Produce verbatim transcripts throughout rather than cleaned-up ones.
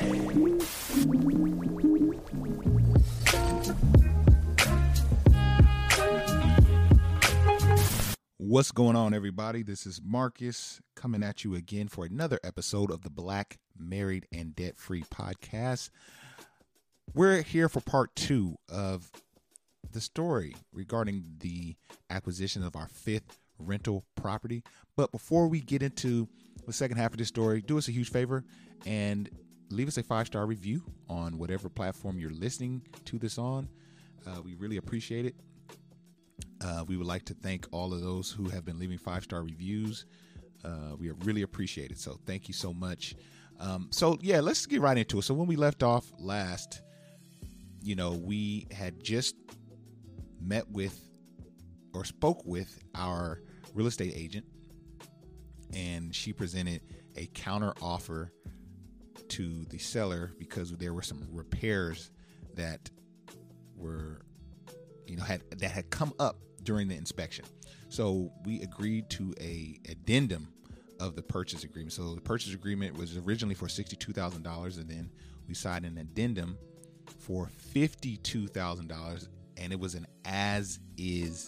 What's going on, everybody? This is Marcus coming at you again for another episode of the Black Married and Debt Free podcast. We're here for part two of the story regarding the acquisition of our fifth rental property. But before we get into the second half of this story, do us a huge favor and leave us a five-star review on whatever platform you're listening to this on. Uh, we really appreciate it. Uh, we would like to thank all of those who have been leaving five-star reviews. Uh, we really appreciate it. So thank you so much. Um, so, yeah, let's get right into it. So when we left off last, you know, we had just met with or spoke with our real estate agent, and she presented a counter offer to the seller because there were some repairs that were, you know, had that had come up during the inspection. So we agreed to a addendum of the purchase agreement. So the purchase agreement was originally for sixty-two thousand dollars, and then we signed an addendum for fifty-two thousand dollars, and it was an as-is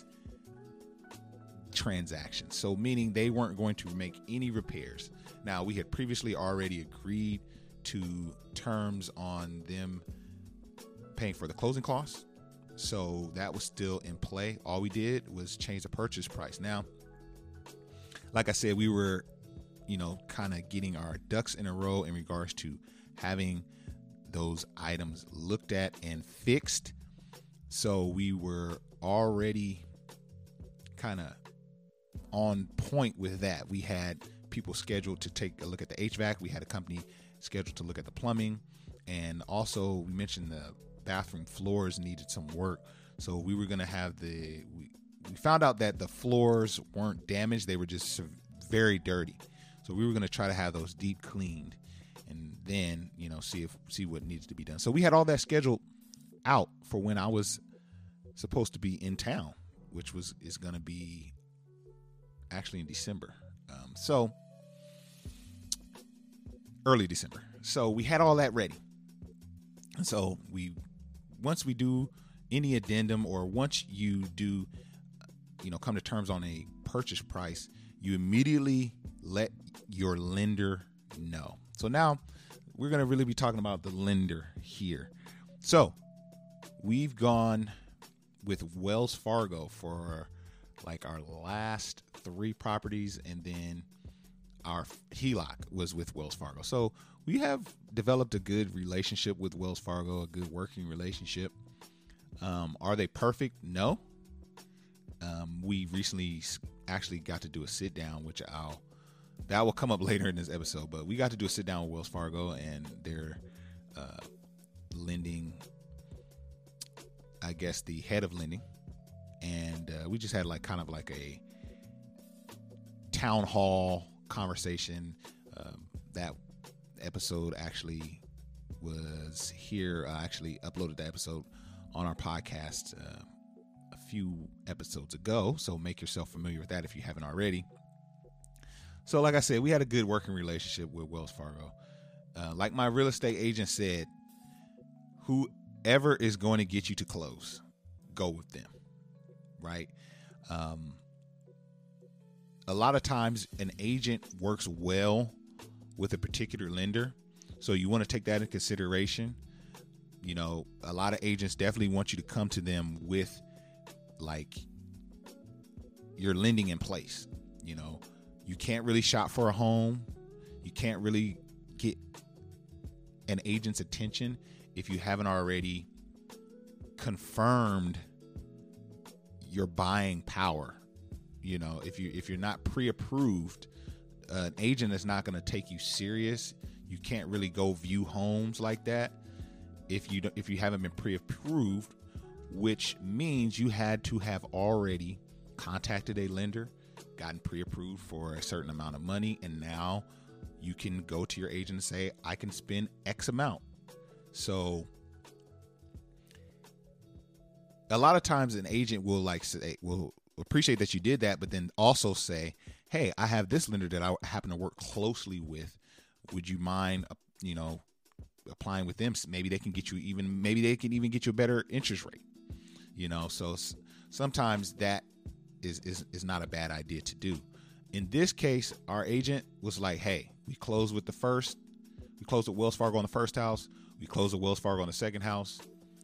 transaction. So meaning they weren't going to make any repairs. Now, we had previously already agreed to terms on them paying for the closing costs. So that was still in play. All we did was change the purchase price. Now, like I said, we were, you know, kind of getting our ducks in a row in regards to having those items looked at and fixed. So we were already kind of on point with that. We had people scheduled to take a look at the H V A C. We had a company scheduled to look at the plumbing. And also we mentioned the bathroom floors needed some work. So we were going to have the, we, we found out that the floors weren't damaged. They were just very dirty. So we were going to try to have those deep cleaned and then, you know, see if, see what needs to be done. So we had all that scheduled out for when I was supposed to be in town, which was, is going to be actually in December. Um, so early December. So we had all that ready. And so we, once we do any addendum, or once you do, you know, come to terms on a purchase price, you immediately let your lender know. So now we're going to really be talking about the lender here. So we've gone with Wells Fargo for like our last three properties, and then our H E L O C was with Wells Fargo. So we have developed a good relationship with Wells Fargo, a good working relationship. Um, are they perfect? No. Um, we recently actually got to do a sit down, which I'll, that will come up later in this episode, but we got to do a sit down with Wells Fargo and their uh, lending, I guess the head of lending. And uh, we just had like kind of like a town hall conversation. Um, that episode actually was here. I actually uploaded the episode on our podcast uh, a few episodes ago. So make yourself familiar with that if you haven't already. So like I said, we had a good working relationship with Wells Fargo. Uh, like my real estate agent said, whoever is going to get you to close, go with them. Right. Um, a lot of times an agent works well with a particular lender. So you want to take that into consideration. You know, a lot of agents definitely want you to come to them with like your lending in place. You know, you can't really shop for a home. You can't really get an agent's attention if you haven't already confirmed your buying power. You know, if you if you're not pre-approved, uh, an agent is not going to take you serious. You can't really go view homes like that if you don't, if you haven't been pre-approved, which means you had to have already contacted a lender, gotten pre-approved for a certain amount of money, and now you can go to your agent and say, I can spend X amount. So a lot of times an agent will like say, will appreciate that you did that, but then also say, hey, I have this lender that I happen to work closely with. Would you mind, you know, applying with them, maybe they can get you even, maybe they can even get you a better interest rate, you know? So s- sometimes that is, is, is not a bad idea to do. In this case, our agent was like, hey, we closed with the first, we closed with Wells Fargo on the first house. We closed with Wells Fargo on the second house.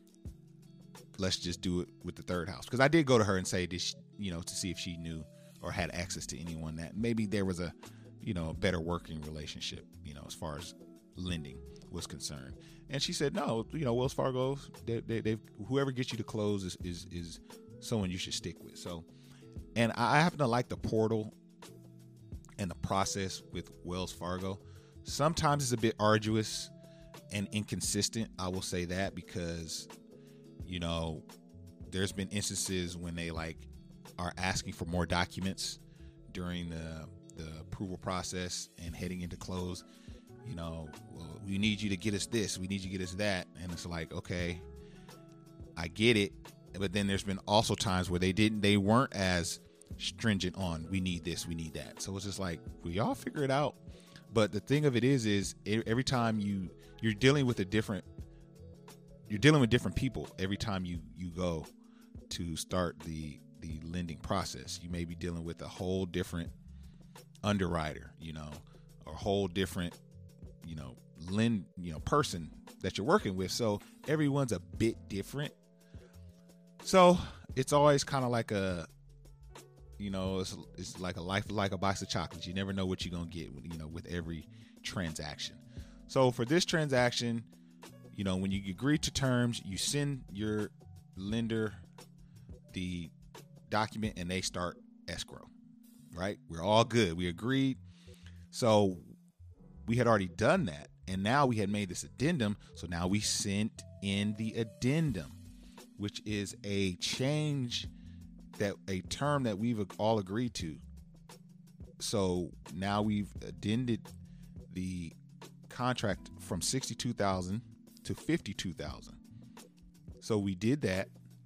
Let's just do it with the third house. Because I did go to her and say, did she, you know, to see if she knew or had access to anyone that maybe there was a, you know, a better working relationship, you know, as far as lending was concerned. And she said, no, you know, Wells Fargo, they, they, they've, whoever gets you to close is, is, is someone you should stick with. So, and I happen to like the portal and the process with Wells Fargo. Sometimes it's a bit arduous and inconsistent. I will say that because, you know, there's been instances when they like are asking for more documents during the the approval process and heading into close. You know, well, we need you to get us this, we need you to get us that. And it's like, okay, I get it. But then there's been also times where they didn't, they weren't as stringent on, we need this, we need that. So it's just like, we all figure it out. But the thing of it is, is every time you, you're dealing with a different, you're dealing with different people every time you, you go to start the, the lending process. You may be dealing with a whole different underwriter, you know, or a whole different, you know, lend, you know, person that you're working with. So everyone's a bit different. So it's always kind of like a, you know, it's, it's like a life, like a box of chocolates. You never know what you're going to get, you know, with every transaction. So for this transaction, you know, when you agree to terms, you send your lender the document and they start escrow, right? We're all good. We agreed. So we had already done that. And now we had made this addendum. So now we sent in the addendum, which is a change, that a term that we've all agreed to. So now we've addended the contract from sixty-two thousand to fifty-two thousand. So we did that,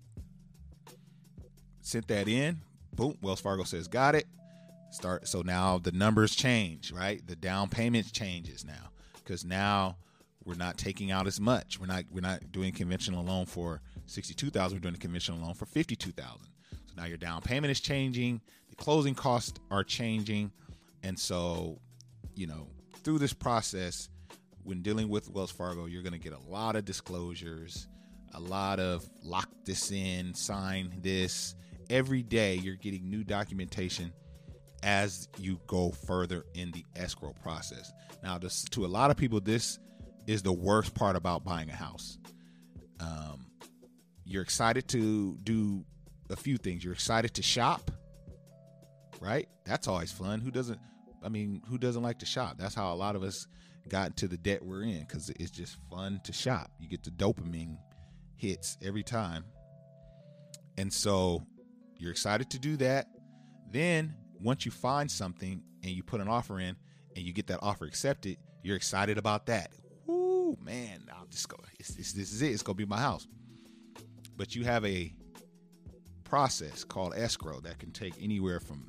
sent that in, boom, Wells Fargo says, got it. Start. So now the numbers change, right? The down payment changes now, because now we're not taking out as much. We're not, we're not doing conventional loan for sixty-two thousand. We're doing a conventional loan for fifty-two thousand. So now your down payment is changing. The closing costs are changing. And so, you know, through this process, when dealing with Wells Fargo, you're going to get a lot of disclosures, a lot of lock this in, sign this. Every day you're getting new documentation as you go further in the escrow process. Now, this, to a lot of people, this is the worst part about buying a house. Um, you're excited to do a few things. You're excited to shop, right? That's always fun. Who doesn't, I mean, who doesn't like to shop? That's how a lot of us got into the debt we're in, because it's just fun to shop. You get the dopamine hits every time. And so you're excited to do that. Then once you find something and you put an offer in and you get that offer accepted, you're excited about that. Woo, man, I'll just go. It's, it's, this is it. It's going to be my house. But you have a process called escrow that can take anywhere from,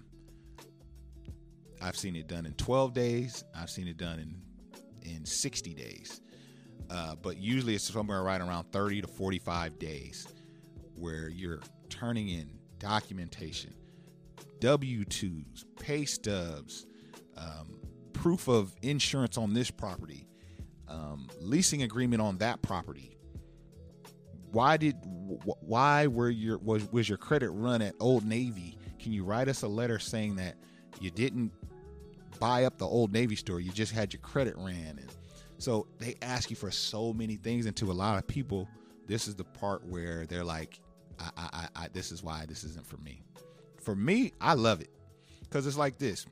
I've seen it done in twelve days. I've seen it done in, in sixty days. Uh, but usually it's somewhere right around thirty to forty-five days where you're turning in documentation, W two's, pay stubs, um, proof of insurance on this property, um, leasing agreement on that property. Why did, wh- why were your, was, was your credit run at Old Navy? Can you write us a letter saying that you didn't buy up the Old Navy store, you just had your credit ran? And so they ask you for so many things. And to a lot of people, this is the part where they're like, I, I, I, this is why this isn't for me. For me, I love it, because it's like this.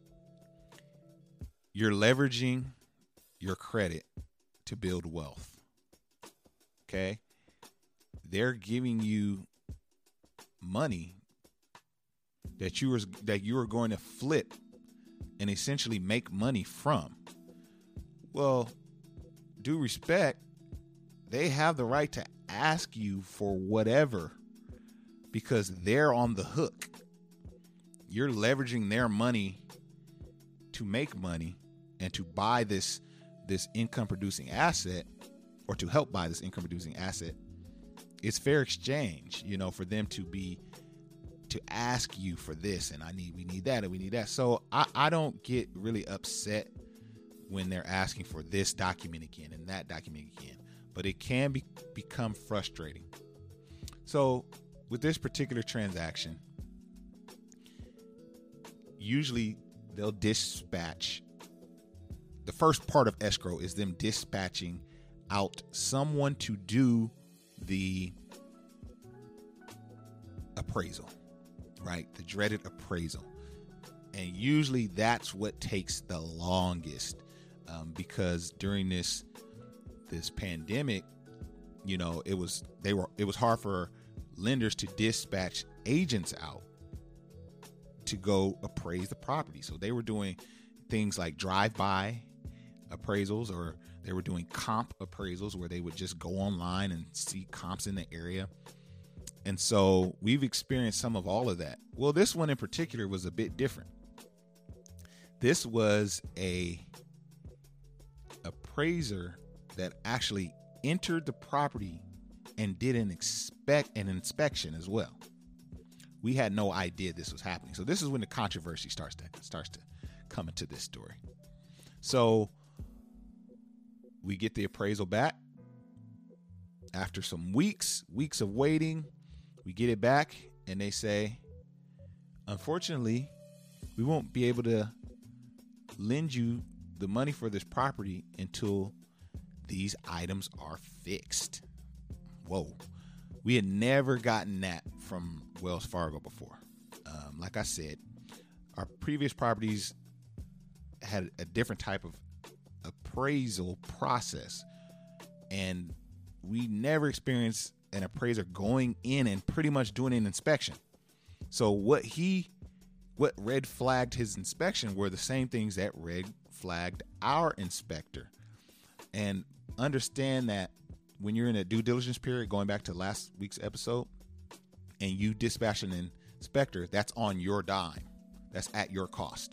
You're leveraging your credit to build wealth. Okay. They're giving you money that you were, that you are going to flip and essentially make money from. Well, due respect, they have the right to ask you for whatever, because they're on the hook. You're leveraging their money to make money and to buy this, this income producing asset. or to help buy this income producing asset, it's fair exchange, you know, for them to be, to ask you for this, and I need, we need that, and we need that. So I, I don't get really upset when they're asking for this document again and that document again, but it can be, become frustrating. So with this particular transaction, usually they'll dispatch, the first part of escrow is them dispatching out someone to do the appraisal, right? The dreaded appraisal. And usually that's what takes the longest, um, because during this this pandemic, you know, it was they were it was hard for lenders to dispatch agents out to go appraise the property. So they were doing things like drive-by appraisals, or they were doing comp appraisals where they would just go online and see comps in the area. And so we've experienced some of all of that. Well, this one in particular was a bit different. This was a appraiser that actually entered the property and did an expect an inspection as well. We had no idea this was happening. So this is when the controversy starts to starts to come into this story. So we get the appraisal back after some weeks, weeks of waiting. We get it back and they say, unfortunately, we won't be able to lend you the money for this property until these items are fixed. Whoa. We had never gotten that from Wells Fargo before. Um, like I said, our previous properties had a different type of appraisal process, and we never experienced an appraiser going in and pretty much doing an inspection. So what he, what red flagged his inspection were the same things that red flagged our inspector. And understand that when you're in a due diligence period, going back to last week's episode, and you dispatch an inspector, that's on your dime. That's at your cost.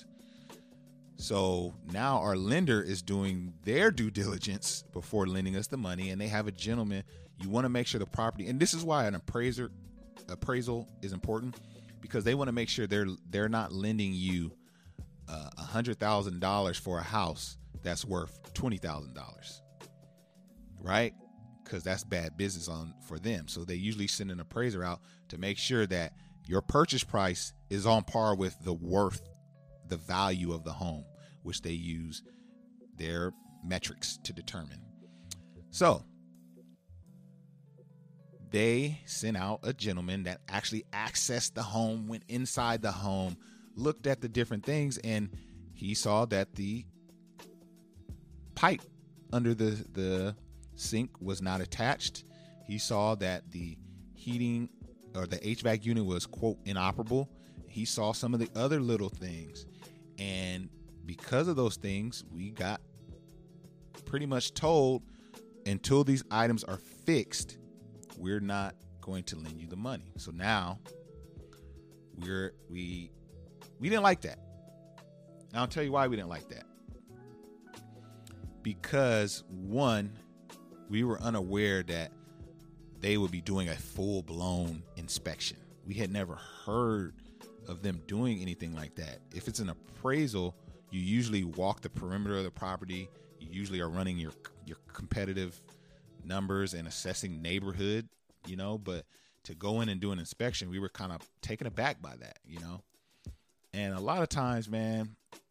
So now our lender is doing their due diligence before lending us the money, and they have a gentleman. You want to make sure the property, and this is why an appraiser appraisal is important, because they want to make sure they're they're not lending you a uh, hundred thousand dollars for a house that's worth twenty thousand dollars, right? Because that's bad business on for them. So they usually send an appraiser out to make sure that your purchase price is on par with the worth, the value of the home, which they use their metrics to determine. So they sent out a gentleman that actually accessed the home, went inside the home, looked at the different things, and he saw that the pipe under the, the sink was not attached. He saw that the heating or the H V A C unit was, quote, inoperable. He saw some of the other little things. And because of those things, we got pretty much told, until these items are fixed, we're not going to lend you the money. So now we're we we didn't like that. And I'll tell you why we didn't like that. Because one, we were unaware that they would be doing a full-blown inspection. We had never heard of them doing anything like that. If it's an appraisal, you usually walk the perimeter of the property. You usually are running your your competitive numbers and assessing neighborhood, you know, but to go in and do an inspection, we were kind of taken aback by that, you know. And a lot of times, man,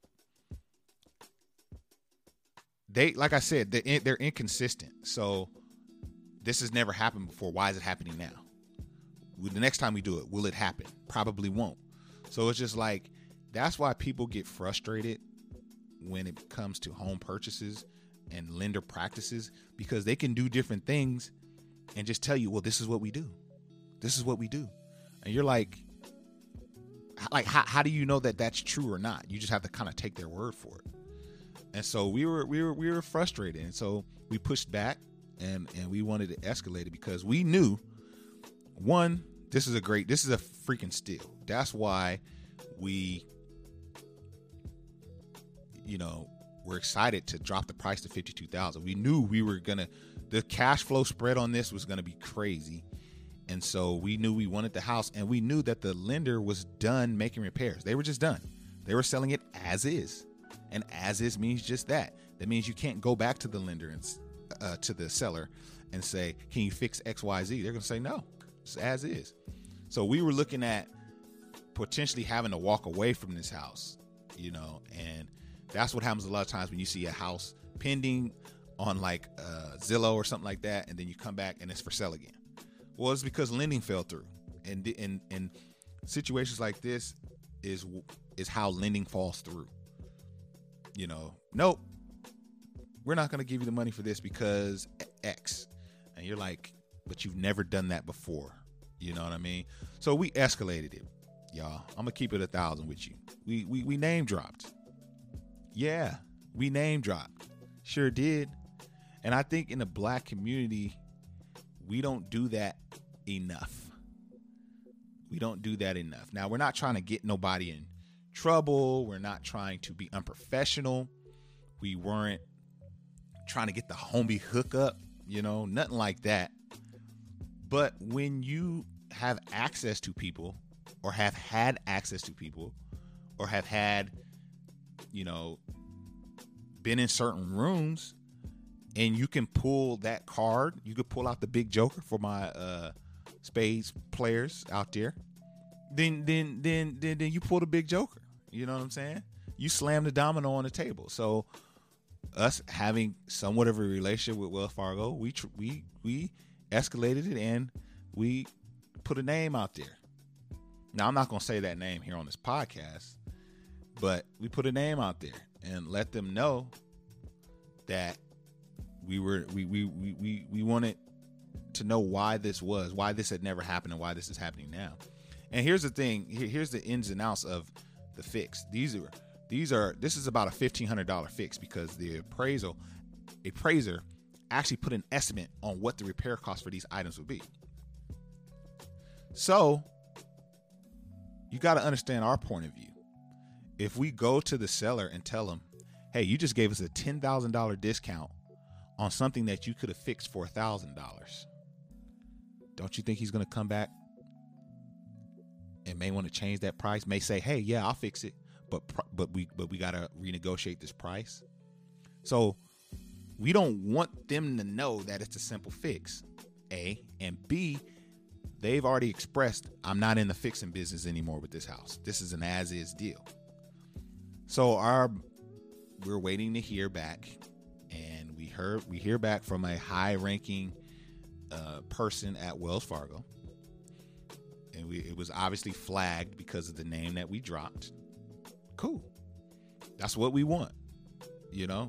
they, like I said, they, they're inconsistent. So this has never happened before. Why is it happening now? The next time we do it, will it happen? Probably won't. So it's just like, that's why people get frustrated when it comes to home purchases and lender practices, because they can do different things and just tell you, well, this is what we do. This is what we do. And you're like, like, how, how do you know that that's true or not? You just have to kind of take their word for it. And so we were, we were, we were frustrated. And so we pushed back and, and we wanted to escalate it, because we knew, one, this is a great, this is a freaking steal. That's why we, you know, were excited to drop the price to fifty-two thousand. We knew we were going to, the cash flow spread on this was going to be crazy. And so we knew we wanted the house, and we knew that the lender was done making repairs. They were just done. They were selling it as is. And as is means just that. That means you can't go back to the lender and uh, to the seller and say, can you fix X, Y, Z? They're going to say, no, it's as is. So we were looking at potentially having to walk away from this house, you know, and that's what happens a lot of times when you see a house pending on like uh, Zillow or something like that, and then you come back and it's for sale again. Well, it's because lending fell through, and and and situations like this is is how lending falls through. You know, nope, we're not going to give you the money for this because X, and you're like, but you've never done that before. You know what I mean? So we escalated it, y'all. I'm gonna keep it a thousand with you. We we we name dropped. Yeah, we name dropped. Sure did. And I think in the black community, we don't do that enough. We don't do that enough. Now, we're not trying to get nobody in trouble. We're not trying to be unprofessional. We weren't trying to get the homie hookup, you know, nothing like that. But when you have access to people, or have had access to people, or have had, you know, been in certain rooms, and you can pull that card, you could pull out the big joker for my uh, spades players out there. Then, then, then, then, then you pull the big joker. You know what I'm saying? You slam the domino on the table. So, us having somewhat of a relationship with Wells Fargo, we tr- we we escalated it, and we put a name out there. Now, I'm not gonna say that name here on this podcast, but we put a name out there and let them know that we were we we we we, we wanted to know why this was, why this had never happened, and why this is happening now. And here's the thing, here, here's the ins and outs of the fix. These are these are this is about a fifteen hundred dollars fix, because the appraisal appraiser actually put an estimate on what the repair cost for these items would be. So you got to understand our point of view. If we go to the seller and tell them, hey, you just gave us a ten thousand dollars discount on something that you could have fixed for one thousand dollars, don't you think he's going to come back and may want to change that price? May say, hey, yeah, I'll fix it, but but we but we got to renegotiate this price. So we don't want them to know that it's a simple fix, A, and B, they've already expressed, I'm not in the fixing business anymore with this house. This is an as-is deal. So our we're waiting to hear back, and we heard we hear back from a high-ranking uh, person at Wells Fargo, and we, it was obviously flagged because of the name that we dropped. Cool, that's what we want, you know.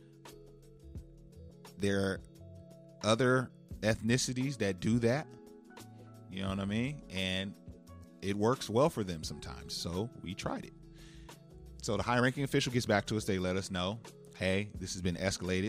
There are other ethnicities that do that, you know what I mean, and it works well for them sometimes. So we tried it. So the high-ranking official gets back to us. They let us know, hey, this has been escalated,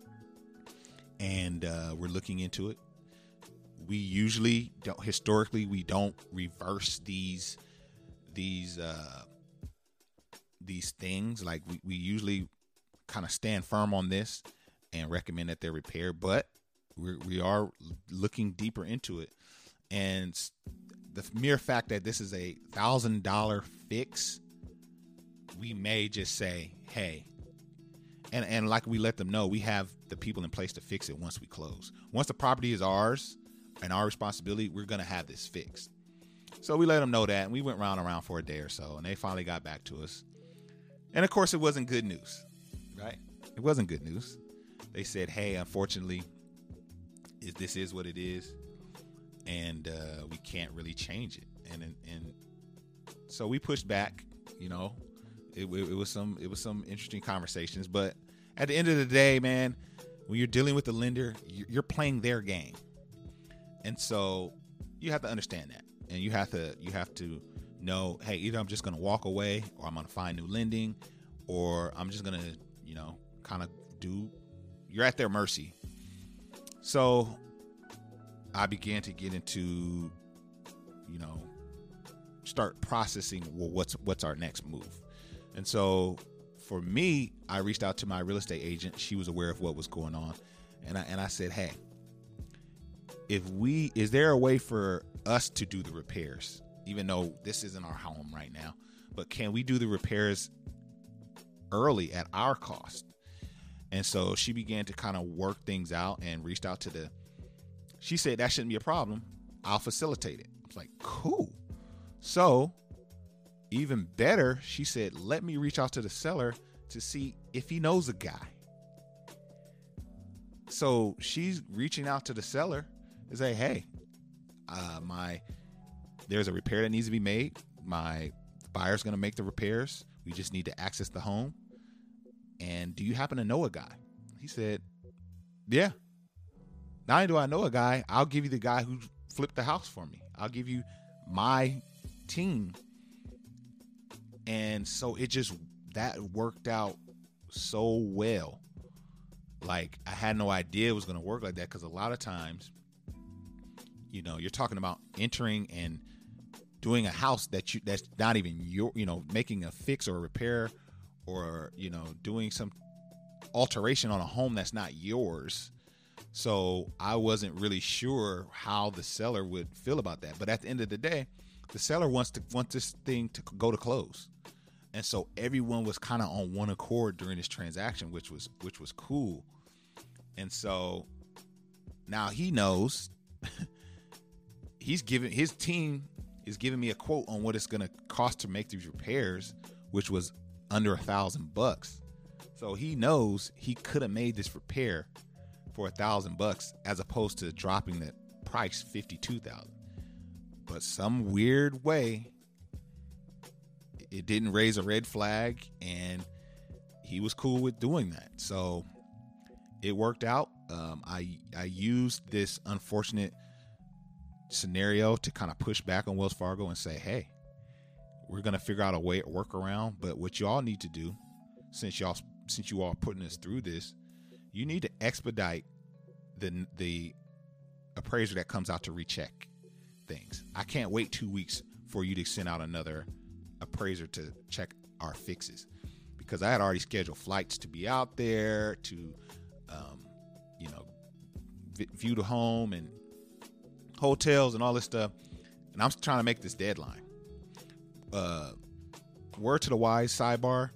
and uh, we're looking into it. We usually don't, historically, we don't reverse these these uh, these things. Like we, we usually kind of stand firm on this and recommend that they're repaired, but we're, we are looking deeper into it. And the mere fact that this is a thousand dollar fix, we may just say, hey, and, and like we let them know, we have the people in place to fix it once we close. Once the property is ours and our responsibility, we're going to have this fixed. So we let them know that, and we went round and round for a day or so, and they finally got back to us. And of course, it wasn't good news, right? It wasn't good news. They said, hey, unfortunately, this is what it is, and uh, we can't really change it. And, and and so we pushed back, you know. It, it, it was some it was some interesting conversations, but at the end of the day, man, when you're dealing with the lender, you're playing their game, and so you have to understand that, and you have to you have to know, hey, either I'm just going to walk away, or I'm going to find new lending, or I'm just going to, you know, kind of do. You're at their mercy. So I began to get into, you know, start processing, well, what's what's our next move. And so for me, I reached out to my real estate agent. She was aware of what was going on. And I, and I said, hey, if we, is there a way for us to do the repairs, even though this isn't our home right now, but can we do the repairs early at our cost? And so she began to kind of work things out and reached out to the, she said, that shouldn't be a problem. I'll facilitate it. I was like, cool. So even better, she said, let me reach out to the seller to see if he knows a guy. So she's reaching out to the seller to say, hey, uh, my, there's a repair that needs to be made. My buyer's going to make the repairs. We just need to access the home. And do you happen to know a guy? He said, yeah. Not only do I know a guy, I'll give you the guy who flipped the house for me. I'll give you my team. And so it just, that worked out so well. Like, I had no idea it was going to work like that, because a lot of times, you know, you're talking about entering and doing a house that you, that's not even your, you know, making a fix or a repair, or, you know, doing some alteration on a home that's not yours. So I wasn't really sure how the seller would feel about that. But at the end of the day, the seller wants to want this thing to go to close. And so everyone was kind of on one accord during this transaction, which was which was cool. And so now he knows he's giving his team is giving me a quote on what it's going to cost to make these repairs, which was under a thousand bucks. So he knows he could have made this repair for a thousand bucks as opposed to dropping the price fifty-two thousand. But some weird way, it didn't raise a red flag, and he was cool with doing that. So it worked out. Um, I I used this unfortunate scenario to kind of push back on Wells Fargo and say, hey, we're going to figure out a way, a workaround. But what y'all need to do, since y'all, since you all are putting us through this, you need to expedite the the appraiser that comes out to recheck things. I can't wait two weeks for you to send out another appraiser to check our fixes, because I had already scheduled flights to be out there to, um, you know, v- view the home and hotels and all this stuff. And I'm trying to make this deadline. Uh, word to the wise, sidebar,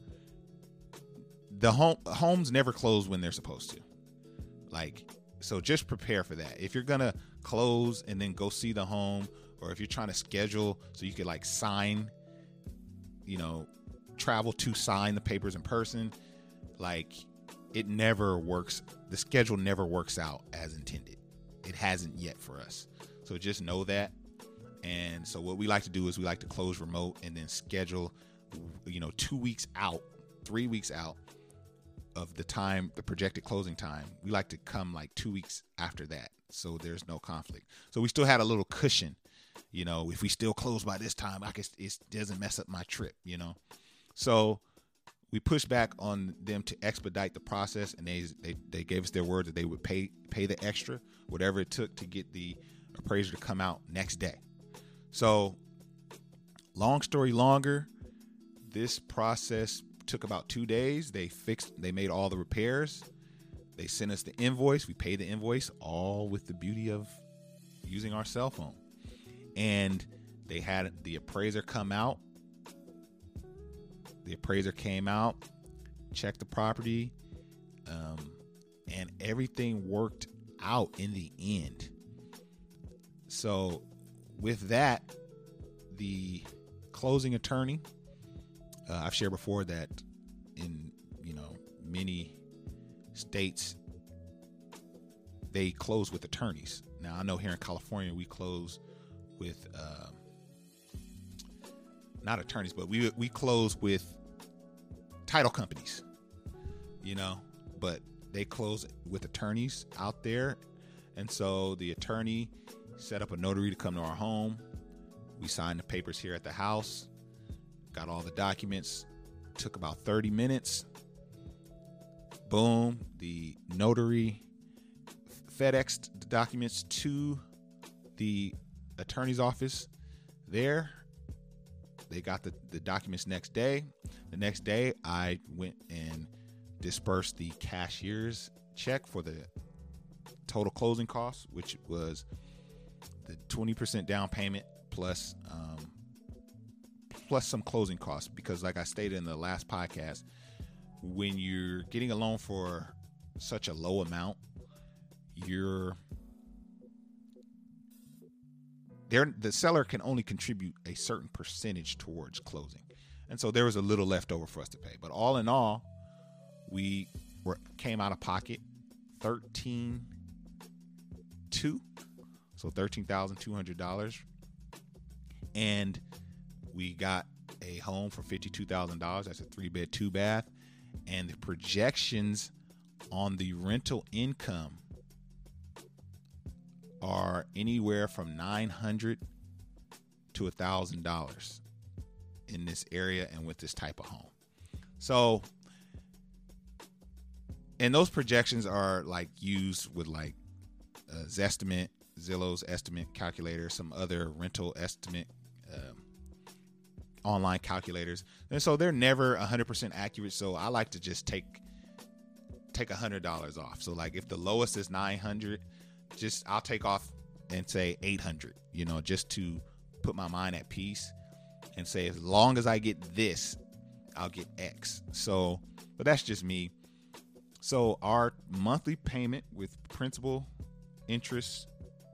the home homes never close when they're supposed to. Like, so just prepare for that. If you're going to close and then go see the home, or if you're trying to schedule so you could like sign, you know, travel to sign the papers in person, like, it never works. The schedule never works out as intended. It hasn't yet for us. So just know that. And so what we like to do is we like to close remote and then schedule, you know, two weeks out, three weeks out of the time, the projected closing time. We like to come like two weeks after that, so there's no conflict. So we still had a little cushion, you know, if we still close by this time, I guess it doesn't mess up my trip, you know. So we pushed back on them to expedite the process, and they they, they gave us their word that they would pay pay the extra, whatever it took to get the appraiser to come out next day. So long story longer, this process took about two days. They fixed, they made all the repairs. They sent us the invoice. We paid the invoice, all with the beauty of using our cell phone. And they had the appraiser come out. The appraiser came out, checked the property, um, and everything worked out in the end. So with that, the closing attorney, uh, I've shared before that in, you know, many states, they close with attorneys. Now, I know here in California, we close with, uh, not attorneys, but we we close with title companies, you know, but they close with attorneys out there. And so the attorney set up a notary to come to our home. We signed the papers here at the house, got all the documents, took about thirty minutes. Boom, the notary FedExed the documents to the attorney's office there. They got the, the documents next day. The next day, I went and dispersed the cashier's check for the total closing costs, which was the twenty percent down payment plus um, plus some closing costs. Because like I stated in the last podcast, when you're getting a loan for such a low amount, you're there. The seller can only contribute a certain percentage towards closing, and so there was a little left over for us to pay. But all in all, we were came out of pocket thirteen two, so thirteen thousand two hundred dollars, and we got a home for fifty-two thousand dollars. That's a three bed, two bath, and the projections on the rental income are anywhere from nine hundred to a thousand dollars in this area and with this type of home. So, and those projections are like used with like uh, Zestimate, Zillow's estimate calculator, some other rental estimate um, online calculators, and so they're never one hundred percent accurate. So I like to just take take one hundred dollars off. So like if the lowest is nine hundred, just I'll take off and say eight hundred, you know, just to put my mind at peace and say, as long as I get this, I'll get X. So, but that's just me. So our monthly payment with principal, interest,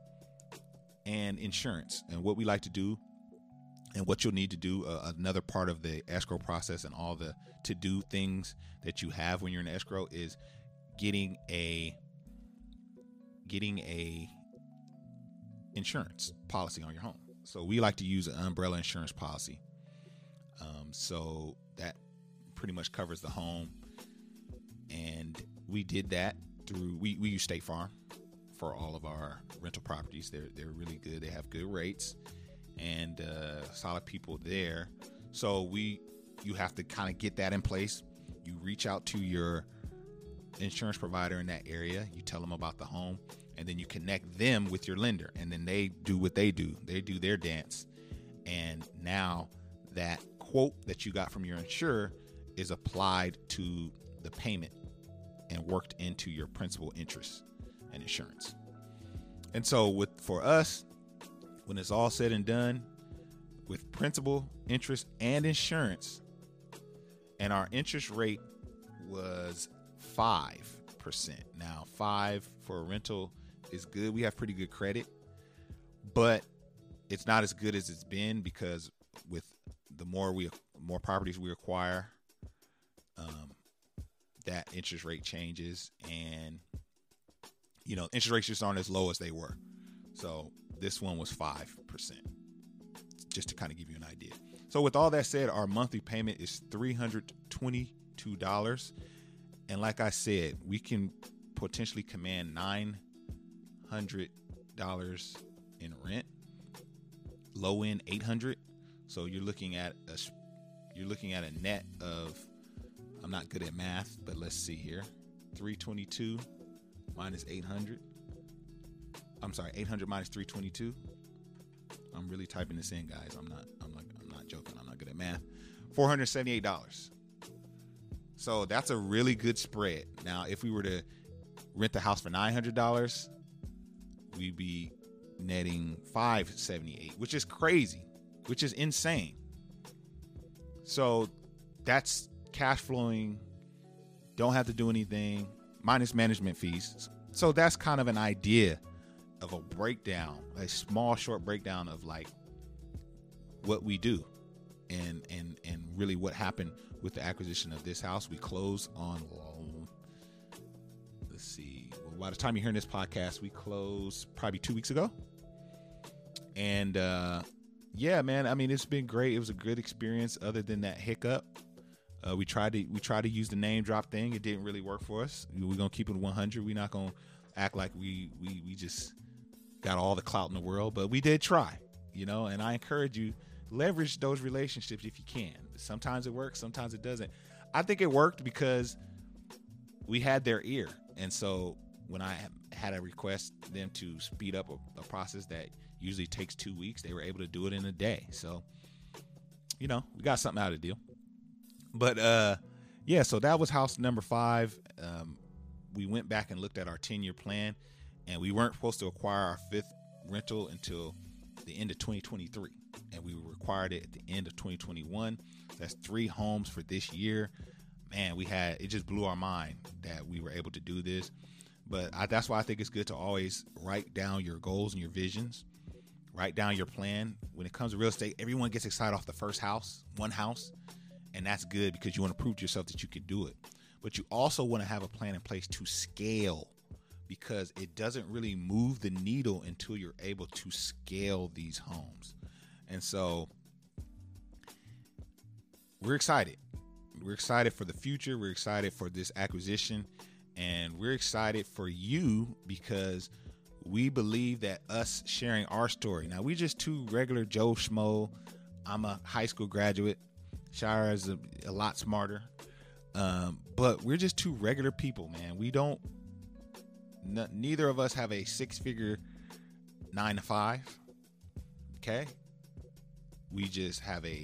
and insurance, and what we like to do and what you'll need to do, uh, another part of the escrow process and all the to-do things that you have when you're in escrow is getting a getting a insurance policy on your home. So we like to use an umbrella insurance policy. Um, so that pretty much covers the home. And we did that through, we, we use State Farm for all of our rental properties. They're, they're really good. They have good rates and uh, solid people there. So we, you have to kind of get that in place. You reach out to your insurance provider in that area. You tell them about the home, and then you connect them with your lender, and then they do what they do. They do their dance. And now that quote that you got from your insurer is applied to the payment and worked into your principal, interest, and insurance. And so with for us, when it's all said and done, with principal, interest, and insurance, and our interest rate was five percent. Now, five for a rental is good. We have pretty good credit, but it's not as good as it's been because with the more we more properties we acquire, um, that interest rate changes, and you know, interest rates just aren't as low as they were. So this one was five percent, just to kind of give you an idea. So with all that said, our monthly payment is three hundred twenty-two dollars. And like I said, we can potentially command nine hundred dollars in rent, low end eight hundred dollars. So you're looking at a, you're looking at a net of, I'm not good at math, but let's see here. three twenty-two minus eight hundred. I'm sorry, eight hundred minus three twenty-two. I'm really typing this in, guys. I'm not, I'm not, I'm not joking. I'm not good at math. four hundred seventy-eight dollars. So that's a really good spread. Now, if we were to rent the house for nine hundred dollars, we'd be netting five hundred seventy-eight dollars, which is crazy, which is insane. So that's cash flowing, don't have to do anything, minus management fees. So that's kind of an idea of a breakdown, a small, short breakdown of like what we do and and and really what happened with the acquisition of this house. We closed on, let's see, well, by the time you're hearing this podcast, we closed probably two weeks ago. And uh, yeah, man, I mean, it's been great. It was a good experience other than that hiccup. Uh, we tried to we tried to use the name drop thing. It didn't really work for us. We're going to keep it one hundred. We're not going to act like we, we, we just got all the clout in the world, but we did try, you know, and I encourage you, leverage those relationships if you can. Sometimes it works, sometimes it doesn't. I think it worked because we had their ear. And so when I had a request them to speed up a, a process that usually takes two weeks, they were able to do it in a day. So, you know, we got something out of the deal. But uh, yeah, so that was house number five. Um, we went back and looked at our ten-year plan, and we weren't supposed to acquire our fifth rental until the end of twenty twenty-three, and we required it at the end of twenty twenty-one. That's three homes for this year. Man, we had, it just blew our mind that we were able to do this. But I, that's why I think it's good to always write down your goals and your visions. Write down your plan. When it comes to real estate, everyone gets excited off the first house, one house, and that's good because you want to prove to yourself that you can do it. But you also want to have a plan in place to scale, because it doesn't really move the needle until you're able to scale these homes. And so we're excited. We're excited for the future. We're excited for this acquisition, and we're excited for you because we believe that us sharing our story. Now, we just two regular Joe Schmo. I'm a high school graduate. Shira is a, a lot smarter. Um, but we're just two regular people, man. We don't, n- neither of us have a six figure nine to five. Okay. We just have a,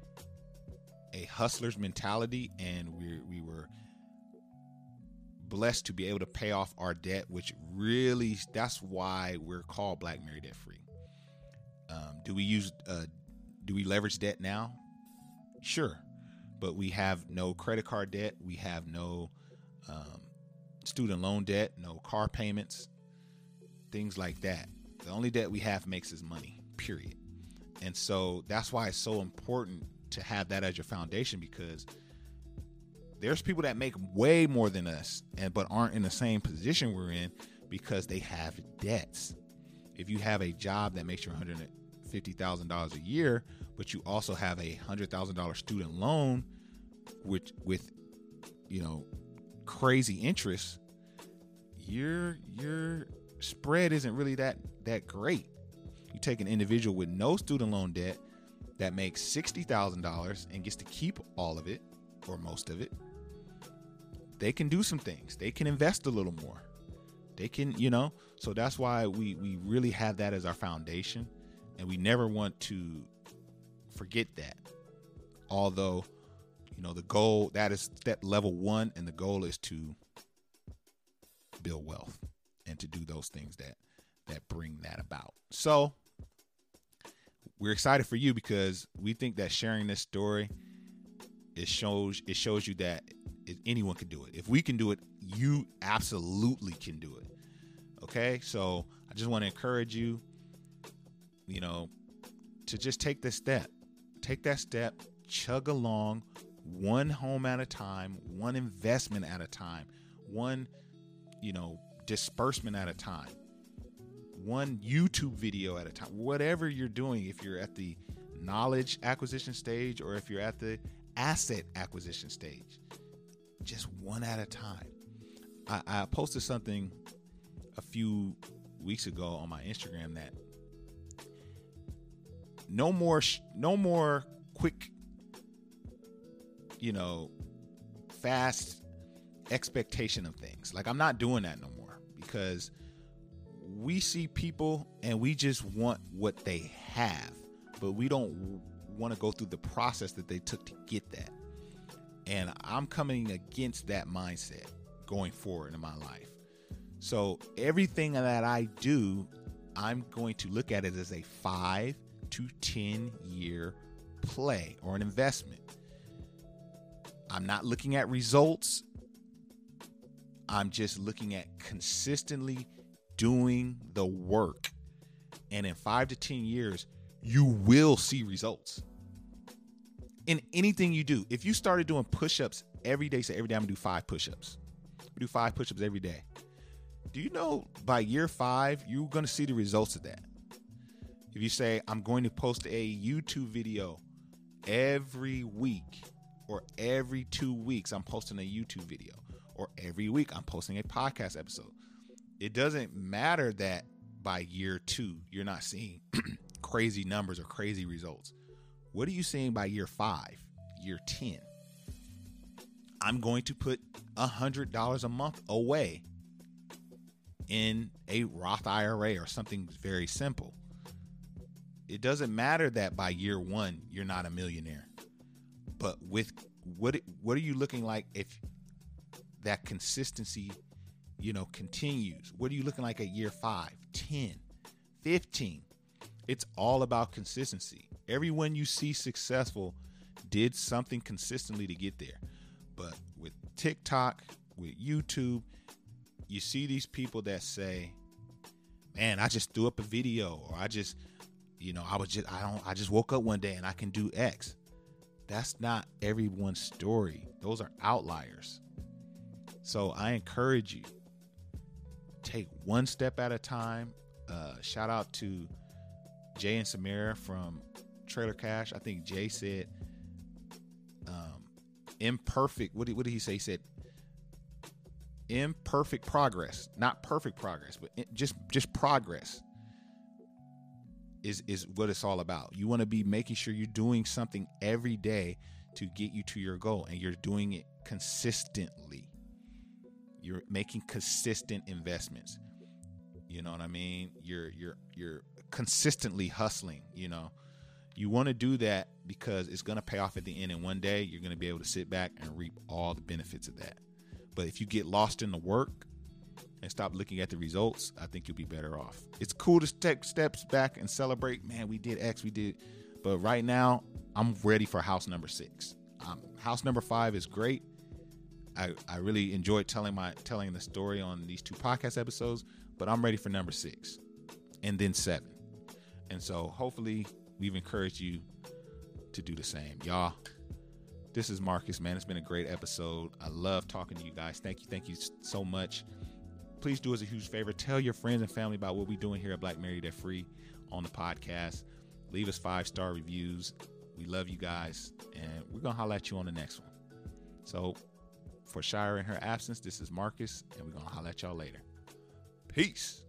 a hustler's mentality, and we we were blessed to be able to pay off our debt, which really, that's why we're called Black Married Debt Free. Um, do we use, uh, do we leverage debt now? Sure. But we have no credit card debt. We have no um, student loan debt, no car payments, things like that. The only debt we have makes us money, period. And so that's why it's so important to have that as your foundation, because there's people that make way more than us and but aren't in the same position we're in because they have debts. If you have a job that makes you one hundred fifty thousand dollars a year, but you also have a one hundred thousand dollars student loan which with you know crazy interest, your your spread isn't really that that great. You take an individual with no student loan debt that makes sixty thousand dollars and gets to keep all of it or most of it. They can do some things. They can invest a little more. They can, you know, so that's why we, we really have that as our foundation, and we never want to forget that. Although, you know, the goal, that is step level one, and the goal is to build wealth and to do those things that, that bring that about. So we're excited for you because we think that sharing this story, it shows, it shows you that it, anyone can do it. If we can do it, you absolutely can do it. Okay. So I just want to encourage you, you know, to just take this step, take that step, chug along, one home at a time, one investment at a time, one, you know, disbursement at a time, one YouTube video at a time, whatever you're doing. If you're at the knowledge acquisition stage or if you're at the asset acquisition stage, just one at a time. I, I posted something a few weeks ago on my Instagram that no more, sh- no more quick, you know, fast expectation of things. Like, I'm not doing that no more, because we see people and we just want what they have, but we don't want to go through the process that they took to get that. And I'm coming against that mindset going forward in my life. So everything that I do, I'm going to look at it as a five to ten year play or an investment. I'm not looking at results. I'm just looking at consistently doing the work. And in five to ten years, you will see results in anything you do. If you started doing push-ups every day, say every day I'm gonna do five push-ups. We do five push-ups every day. Do you know by year five, you're going to see the results of that? If you say, I'm going to post a YouTube video every week, or every two weeks, I'm posting a YouTube video, or every week I'm posting a podcast episode. It doesn't matter that by year two, you're not seeing crazy numbers or crazy results. What are you seeing by year five, year ten? I'm going to put one hundred dollars a month away in a Roth I R A or something very simple. It doesn't matter that by year one, you're not a millionaire. But with what what are you looking like if that consistency, you know, continues? What are you looking like at year five, ten, fifteen? It's all about consistency. Everyone you see successful did something consistently to get there. But with TikTok, with YouTube, you see these people that say, man, I just threw up a video, or I just, you know, I was just, I don't, I just woke up one day and I can do X. That's not everyone's story. Those are outliers. So I encourage you, take one step at a time. Uh, shout out to Jay and Samira from Trailer Cash. I think Jay said, um, imperfect. What did, what did he say? He said, imperfect progress, not perfect progress, but just, just progress is, is what it's all about. You want to be making sure you're doing something every day to get you to your goal, and you're doing it consistently. You're making consistent investments. You know what I mean? You're, you're, you're consistently hustling. You know, you want to do that because it's going to pay off at the end. And one day you're going to be able to sit back and reap all the benefits of that. But if you get lost in the work and stop looking at the results, I think you'll be better off. It's cool to take steps back and celebrate. Man, we did X, we did. But right now, I'm ready for house number six. Um, house number five is great. I, I really enjoyed telling my telling the story on these two podcast episodes, but I'm ready for number six and then seven. And so hopefully we've encouraged you to do the same. Y'all, this is Marcus, man. It's been a great episode. I love talking to you guys. Thank you. Thank you so much. Please do us a huge favor. Tell your friends and family about what we're doing here at Black Married Debt Free on the podcast. Leave us five-star reviews. We love you guys, and we're going to holler at you on the next one. So for Shira in her absence, this is Marcus, and we're going to holler at y'all later. Peace.